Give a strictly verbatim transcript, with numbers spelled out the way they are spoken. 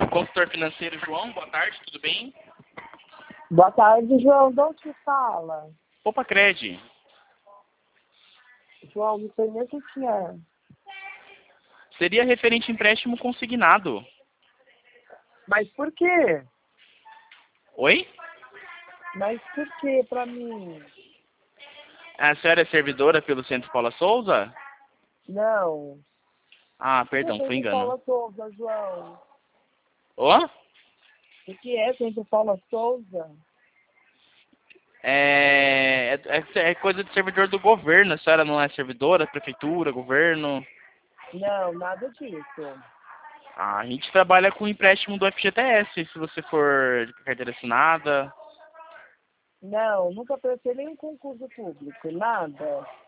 Consultor financeiro João, boa tarde, tudo bem? Boa tarde, João. De onde que fala? Opa, Cred. João, não sei nem o que que é. Seria referente empréstimo consignado. Mas por quê? Oi? Mas por quê pra mim? A senhora é servidora pelo Centro Paula Souza? Não. Ah, O que perdão, é foi Centro engano. Paula Souza, João? Ó? O que é Centro Paula Souza? É, é, é coisa de servidor do governo. A senhora não é servidora, prefeitura, governo? Não, nada disso. Ah, a gente trabalha com empréstimo do F G T S, se você for de carteira assinada. Não, nunca prestei nenhum concurso público, nada.